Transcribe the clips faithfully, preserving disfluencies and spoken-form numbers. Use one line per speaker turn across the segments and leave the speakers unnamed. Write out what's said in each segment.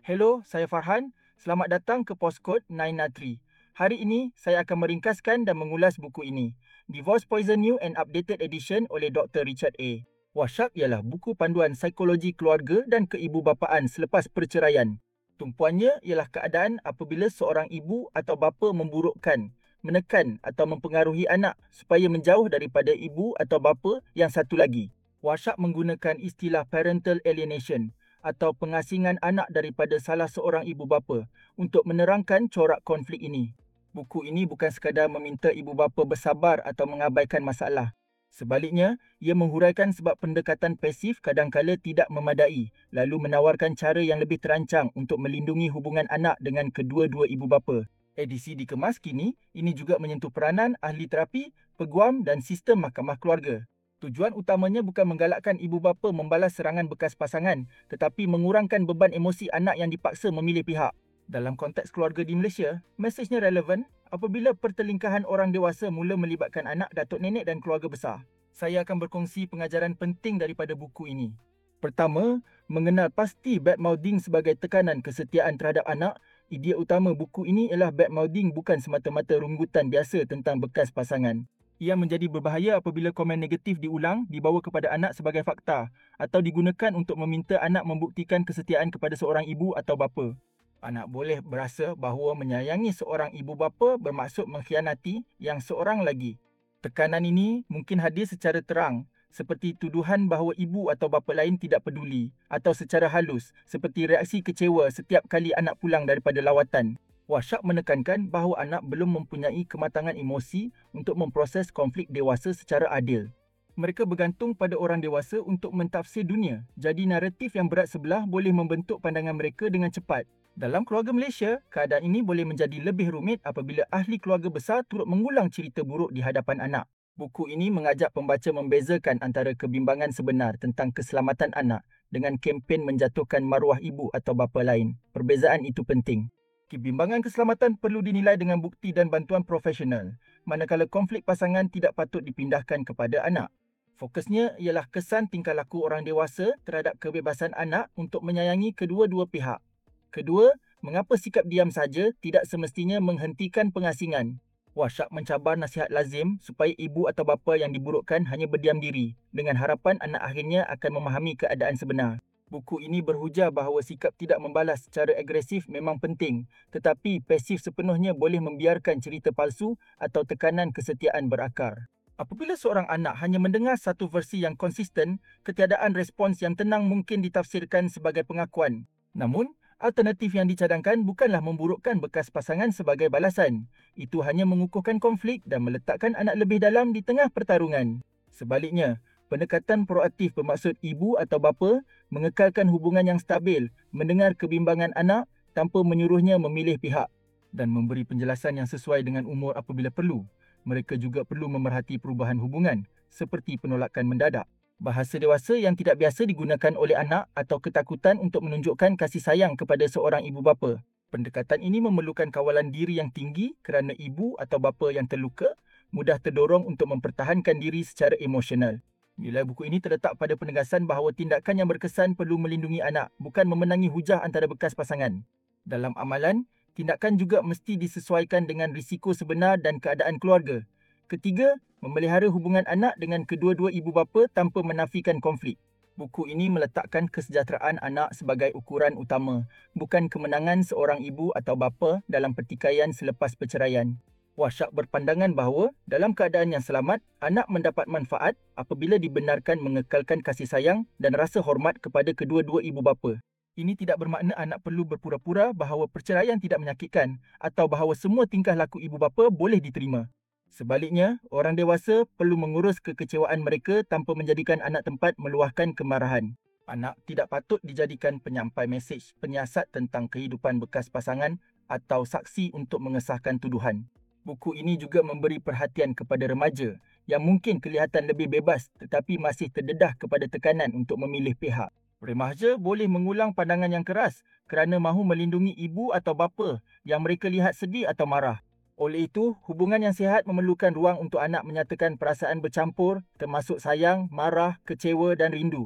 Hello, saya Farhan. Selamat datang ke Postcode sembilan tiga. Hari ini, saya akan meringkaskan dan mengulas buku ini. Divorce Poison New and Updated Edition oleh doktor Richard A. WhatsApp ialah buku panduan psikologi keluarga dan keibubapaan selepas perceraian. Tumpuannya ialah keadaan apabila seorang ibu atau bapa memburukkan, menekan atau mempengaruhi anak supaya menjauh daripada ibu atau bapa yang satu lagi. WhatsApp menggunakan istilah parental alienation atau pengasingan anak daripada salah seorang ibu bapa untuk menerangkan corak konflik ini. Buku ini bukan sekadar meminta ibu bapa bersabar atau mengabaikan masalah. Sebaliknya, ia menghuraikan sebab pendekatan pasif kadangkala tidak memadai, lalu menawarkan cara yang lebih terancang untuk melindungi hubungan anak dengan kedua-dua ibu bapa. Edisi dikemas kini, ini juga menyentuh peranan ahli terapi, peguam dan sistem mahkamah keluarga. Tujuan utamanya bukan menggalakkan ibu bapa membalas serangan bekas pasangan, tetapi mengurangkan beban emosi anak yang dipaksa memilih pihak. Dalam konteks keluarga di Malaysia, mesejnya relevan apabila pertelingkahan orang dewasa mula melibatkan anak, datuk nenek dan keluarga besar. Saya akan berkongsi pengajaran penting daripada buku ini. Pertama, mengenal pasti badmouthing sebagai tekanan kesetiaan terhadap anak. Idea utama buku ini ialah badmouthing bukan semata-mata runggutan biasa tentang bekas pasangan. Ia menjadi berbahaya apabila komen negatif diulang, dibawa kepada anak sebagai fakta atau digunakan untuk meminta anak membuktikan kesetiaan kepada seorang ibu atau bapa. Anak boleh berasa bahawa menyayangi seorang ibu bapa bermaksud mengkhianati yang seorang lagi. Tekanan ini mungkin hadir secara terang, seperti tuduhan bahawa ibu atau bapa lain tidak peduli, atau secara halus, seperti reaksi kecewa setiap kali anak pulang daripada lawatan. WhatsApp menekankan bahawa anak belum mempunyai kematangan emosi untuk memproses konflik dewasa secara adil. Mereka bergantung pada orang dewasa untuk mentafsir dunia, jadi naratif yang berat sebelah boleh membentuk pandangan mereka dengan cepat. Dalam keluarga Malaysia, keadaan ini boleh menjadi lebih rumit apabila ahli keluarga besar turut mengulang cerita buruk di hadapan anak. Buku ini mengajak pembaca membezakan antara kebimbangan sebenar tentang keselamatan anak dengan kempen menjatuhkan maruah ibu atau bapa lain. Perbezaan itu penting. Kebimbangan keselamatan perlu dinilai dengan bukti dan bantuan profesional, manakala konflik pasangan tidak patut dipindahkan kepada anak. Fokusnya ialah kesan tingkah laku orang dewasa terhadap kebebasan anak untuk menyayangi kedua-dua pihak. Kedua, mengapa sikap diam saja tidak semestinya menghentikan pengasingan. WhatsApp mencabar nasihat lazim supaya ibu atau bapa yang diburukkan hanya berdiam diri dengan harapan anak akhirnya akan memahami keadaan sebenar. Buku ini berhujah bahawa sikap tidak membalas secara agresif memang penting, tetapi pasif sepenuhnya boleh membiarkan cerita palsu atau tekanan kesetiaan berakar. Apabila seorang anak hanya mendengar satu versi yang konsisten, ketiadaan respons yang tenang mungkin ditafsirkan sebagai pengakuan. Namun, alternatif yang dicadangkan bukanlah memburukkan bekas pasangan sebagai balasan. Itu hanya mengukuhkan konflik dan meletakkan anak lebih dalam di tengah pertarungan. Sebaliknya, pendekatan proaktif bermaksud ibu atau bapa mengekalkan hubungan yang stabil, mendengar kebimbangan anak tanpa menyuruhnya memilih pihak dan memberi penjelasan yang sesuai dengan umur apabila perlu. Mereka juga perlu memerhati perubahan hubungan seperti penolakan mendadak, bahasa dewasa yang tidak biasa digunakan oleh anak atau ketakutan untuk menunjukkan kasih sayang kepada seorang ibu bapa. Pendekatan ini memerlukan kawalan diri yang tinggi kerana ibu atau bapa yang terluka mudah terdorong untuk mempertahankan diri secara emosional. Nilai buku ini terletak pada penegasan bahawa tindakan yang berkesan perlu melindungi anak, bukan memenangi hujah antara bekas pasangan. Dalam amalan, tindakan juga mesti disesuaikan dengan risiko sebenar dan keadaan keluarga. Ketiga, memelihara hubungan anak dengan kedua-dua ibu bapa tanpa menafikan konflik. Buku ini meletakkan kesejahteraan anak sebagai ukuran utama, bukan kemenangan seorang ibu atau bapa dalam pertikaian selepas perceraian. WhatsApp berpandangan bahawa dalam keadaan yang selamat, anak mendapat manfaat apabila dibenarkan mengekalkan kasih sayang dan rasa hormat kepada kedua-dua ibu bapa. Ini tidak bermakna anak perlu berpura-pura bahawa perceraian tidak menyakitkan atau bahawa semua tingkah laku ibu bapa boleh diterima. Sebaliknya, orang dewasa perlu mengurus kekecewaan mereka tanpa menjadikan anak tempat meluahkan kemarahan. Anak tidak patut dijadikan penyampai mesej penyiasat tentang kehidupan bekas pasangan atau saksi untuk mengesahkan tuduhan. Buku ini juga memberi perhatian kepada remaja yang mungkin kelihatan lebih bebas tetapi masih terdedah kepada tekanan untuk memilih pihak. Remaja boleh mengulang pandangan yang keras kerana mahu melindungi ibu atau bapa yang mereka lihat sedih atau marah. Oleh itu, hubungan yang sihat memerlukan ruang untuk anak menyatakan perasaan bercampur termasuk sayang, marah, kecewa dan rindu.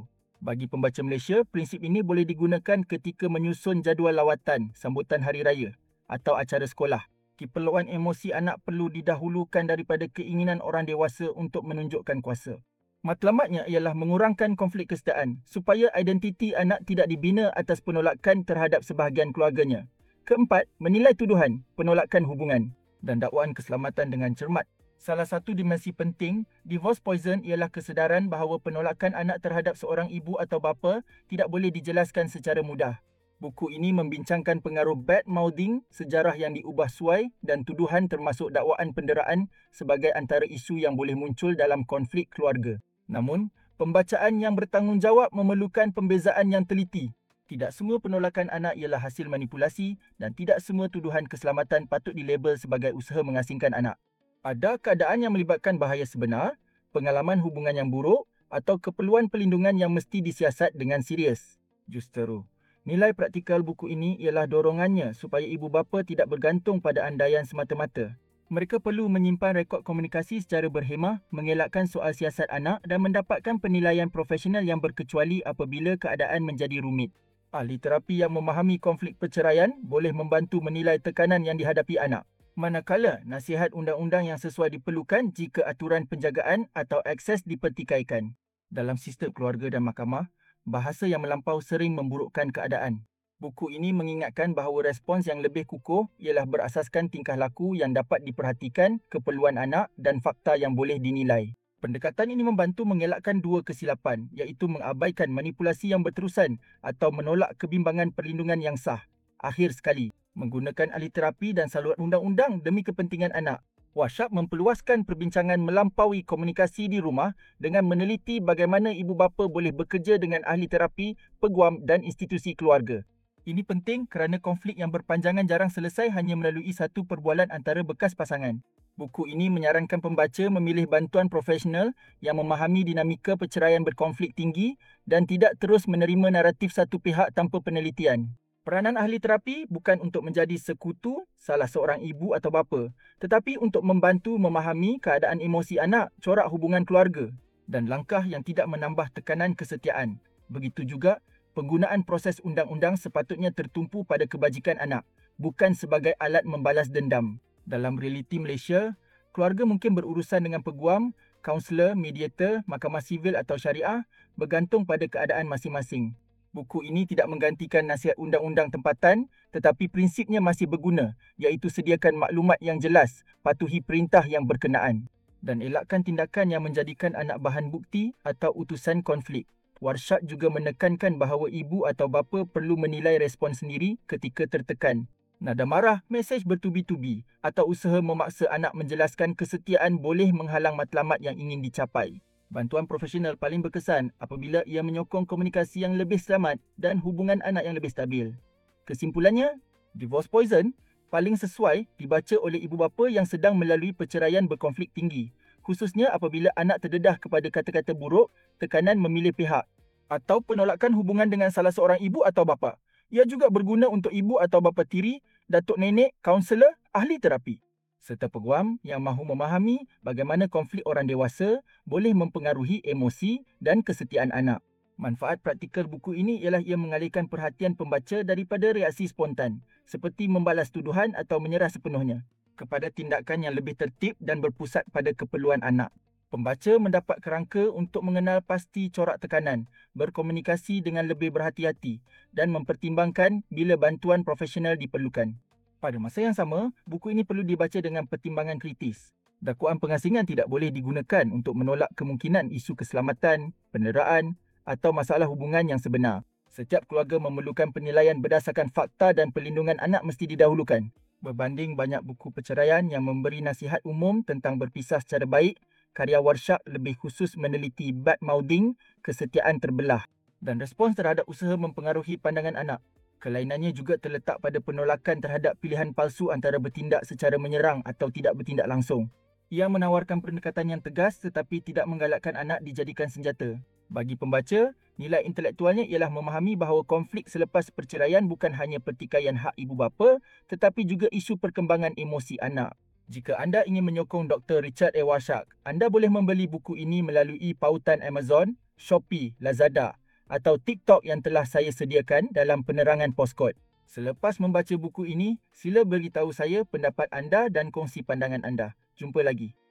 Bagi pembaca Malaysia, prinsip ini boleh digunakan ketika menyusun jadual lawatan, sambutan hari raya atau acara sekolah. Keperluan emosi anak perlu didahulukan daripada keinginan orang dewasa untuk menunjukkan kuasa. Matlamatnya ialah mengurangkan konflik kesetiaan supaya identiti anak tidak dibina atas penolakan terhadap sebahagian keluarganya. Keempat, menilai tuduhan, penolakan hubungan dan dakwaan keselamatan dengan cermat. Salah satu dimensi penting divorce poison ialah kesedaran bahawa penolakan anak terhadap seorang ibu atau bapa tidak boleh dijelaskan secara mudah. Buku ini membincangkan pengaruh bad mouthing, sejarah yang diubah suai dan tuduhan termasuk dakwaan penderaan sebagai antara isu yang boleh muncul dalam konflik keluarga. Namun, pembacaan yang bertanggungjawab memerlukan pembezaan yang teliti. Tidak semua penolakan anak ialah hasil manipulasi dan tidak semua tuduhan keselamatan patut dilabel sebagai usaha mengasingkan anak. Ada keadaan yang melibatkan bahaya sebenar, pengalaman hubungan yang buruk atau keperluan perlindungan yang mesti disiasat dengan serius. Justeru, nilai praktikal buku ini ialah dorongannya supaya ibu bapa tidak bergantung pada andaian semata-mata. Mereka perlu menyimpan rekod komunikasi secara berhemah, mengelakkan soal siasat anak dan mendapatkan penilaian profesional yang berkecuali apabila keadaan menjadi rumit. Ahli terapi yang memahami konflik perceraian boleh membantu menilai tekanan yang dihadapi anak. Manakala nasihat undang-undang yang sesuai diperlukan jika aturan penjagaan atau akses dipertikaikan. Dalam sistem keluarga dan mahkamah, bahasa yang melampau sering memburukkan keadaan. Buku ini mengingatkan bahawa respons yang lebih kukuh ialah berasaskan tingkah laku yang dapat diperhatikan, keperluan anak dan fakta yang boleh dinilai. Pendekatan ini membantu mengelakkan dua kesilapan, iaitu mengabaikan manipulasi yang berterusan atau menolak kebimbangan perlindungan yang sah. Akhir sekali, menggunakan ahli terapi dan saluran undang-undang demi kepentingan anak. Warshak memperluaskan perbincangan melampaui komunikasi di rumah dengan meneliti bagaimana ibu bapa boleh bekerja dengan ahli terapi, peguam dan institusi keluarga. Ini penting kerana konflik yang berpanjangan jarang selesai hanya melalui satu perbualan antara bekas pasangan. Buku ini menyarankan pembaca memilih bantuan profesional yang memahami dinamika perceraian berkonflik tinggi dan tidak terus menerima naratif satu pihak tanpa penelitian. Peranan ahli terapi bukan untuk menjadi sekutu salah seorang ibu atau bapa, tetapi untuk membantu memahami keadaan emosi anak, corak hubungan keluarga dan langkah yang tidak menambah tekanan kesetiaan. Begitu juga, penggunaan proses undang-undang sepatutnya tertumpu pada kebajikan anak, bukan sebagai alat membalas dendam. Dalam realiti Malaysia, keluarga mungkin berurusan dengan peguam, kaunselor, mediator, mahkamah sivil atau syariah bergantung pada keadaan masing-masing. Buku ini tidak menggantikan nasihat undang-undang tempatan, tetapi prinsipnya masih berguna, iaitu sediakan maklumat yang jelas, patuhi perintah yang berkenaan dan elakkan tindakan yang menjadikan anak bahan bukti atau utusan konflik. Warshak juga menekankan bahawa ibu atau bapa perlu menilai respon sendiri ketika tertekan. Nada marah, mesej bertubi-tubi atau usaha memaksa anak menjelaskan kesetiaan boleh menghalang matlamat yang ingin dicapai. Bantuan profesional paling berkesan apabila ia menyokong komunikasi yang lebih selamat dan hubungan anak yang lebih stabil. Kesimpulannya, divorce poison paling sesuai dibaca oleh ibu bapa yang sedang melalui perceraian berkonflik tinggi, khususnya apabila anak terdedah kepada kata-kata buruk, tekanan memilih pihak atau penolakan hubungan dengan salah seorang ibu atau bapa. Ia juga berguna untuk ibu atau bapa tiri, datuk nenek, kaunselor, ahli terapi serta peguam yang mahu memahami bagaimana konflik orang dewasa boleh mempengaruhi emosi dan kesetiaan anak. Manfaat praktikal buku ini ialah ia mengalihkan perhatian pembaca daripada reaksi spontan, seperti membalas tuduhan atau menyerah sepenuhnya, kepada tindakan yang lebih tertib dan berpusat pada keperluan anak. Pembaca mendapat kerangka untuk mengenal pasti corak tekanan, berkomunikasi dengan lebih berhati-hati dan mempertimbangkan bila bantuan profesional diperlukan. Pada masa yang sama, buku ini perlu dibaca dengan pertimbangan kritis. Dakwaan pengasingan tidak boleh digunakan untuk menolak kemungkinan isu keselamatan, penderaan atau masalah hubungan yang sebenar. Setiap keluarga memerlukan penilaian berdasarkan fakta dan perlindungan anak mesti didahulukan. Berbanding banyak buku perceraian yang memberi nasihat umum tentang berpisah secara baik, karya Warshak lebih khusus meneliti bad mouthing, kesetiaan terbelah dan respons terhadap usaha mempengaruhi pandangan anak. Kelainannya juga terletak pada penolakan terhadap pilihan palsu antara bertindak secara menyerang atau tidak bertindak langsung. Ia menawarkan pendekatan yang tegas tetapi tidak menggalakkan anak dijadikan senjata. Bagi pembaca, nilai intelektualnya ialah memahami bahawa konflik selepas perceraian bukan hanya pertikaian hak ibu bapa tetapi juga isu perkembangan emosi anak. Jika anda ingin menyokong Doktor Richard A. Warshak, anda boleh membeli buku ini melalui pautan Amazon, Shopee, Lazada atau TikTok yang telah saya sediakan dalam penerangan Postkod. Selepas membaca buku ini, sila beritahu saya pendapat anda dan kongsi pandangan anda. Jumpa lagi.